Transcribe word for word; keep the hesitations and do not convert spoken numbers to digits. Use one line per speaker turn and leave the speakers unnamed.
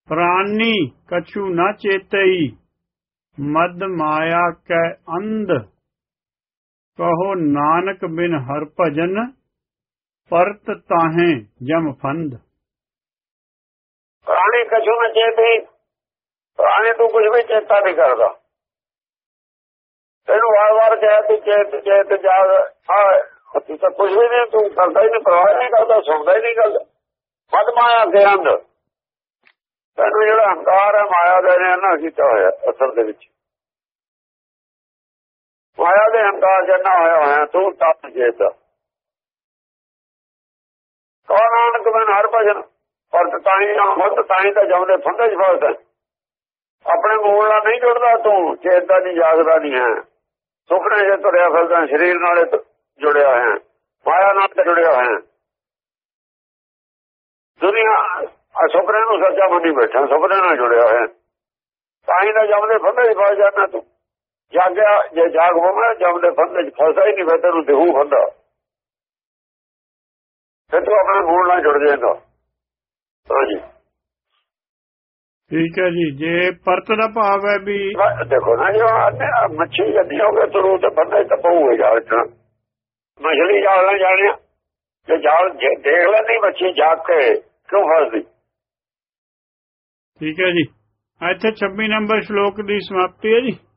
प्राणी कछु न चेतई, मद माया कै अंध। कहो नानक बिन हर भजन, परत ताहें जम फंद।
प्राणी कछु न चेतई, प्राणी तू कुछ भी चेता नहीं करता। तेन बार बार कहे तू चेत चेत जाग, तू तो कुछ भी नहीं, तू करता ही नहीं, परवाह नहीं करता, सुनता ही नहीं करता। मद माया के अंध, तेन जो हंकार है माया दे ना किया होया असल दे विच। माया दे हंकार जिन्ना होया होया तू तप चेत। कहो नानक बिन हर भजन, परत ताही मुद ताही तो जमदे फंदे च फसदा। अपने मूल नाल नहीं जुड़दा, तू चेतदा नहीं, जागदा नहीं है। सुपने से तुरया फिरदा, शरीर नाल जुड़िया है, माया नाल जुड़िया है। दुनिया सुपने नूं सच्चा मनी बैठा, सुपने नाल जुड़िया है, ताही तो जमदे फंदे च फस जाना। तू जागया जे जाग पवे जमदे फंदे च फसा ही नहीं, फिर तेनूं दिखू फंदा, फिर तू अपने मूल नाल जुड़ जाएगा। हाँ जी
ठीक है जी। जे परत दा भाव है भी
देखो ना, जो मच्छी जदी हो गए तुरू तो फंदे च पऊगे जाल च। मछली जाल ना जाने, जो जाल देख लेनी मच्छी जाग के क्यों फसदी।
ठीक है जी। इत्थे छब्बी नंबर श्लोक की समाप्ति है जी।